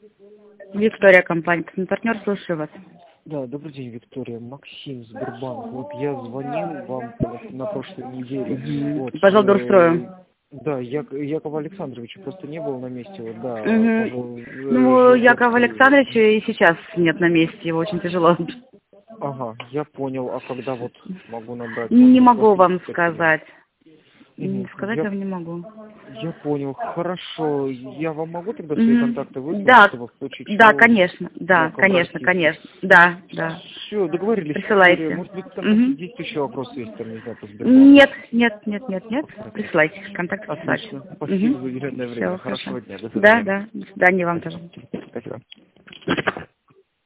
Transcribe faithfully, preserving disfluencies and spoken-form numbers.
Виктория, компания «Партнер», слушаю вас. Да, добрый день, Виктория. Максим, Сбербанк. Вот я звонил вам на прошлой неделе. Угу. Вот, Пожалуйста, э, устрою. да, Я, Якова Александровича просто не был на месте. Вот, да, Угу. пожалуй, Ну, ждет Якова ответ. Александровича и сейчас нет на месте, его очень тяжело. Ага, я понял. А когда вот могу набрать? Не Может, могу после вам четверга? сказать. Мгм. Сказать Я, вам не могу. я понял. Хорошо. Я вам могу тогда свои Мгм. контакты выслать, Да, чтобы в случае да, чего конечно, да, мог конечно, обратиться? конечно. Да, да. Все, договорились, Виктория. Присылайте. Может быть, там Мгм. какие-то еще вопросы есть, там, не знаю, по Сбербанку? Нет, нет, нет, нет, нет. Присылайте. Контакт присылайте. Отлично. Спасибо за уделенное время. Все, хорошо. Хорошего дня. До Да, свидания. да. До свидания вам тоже. Спасибо. Спасибо.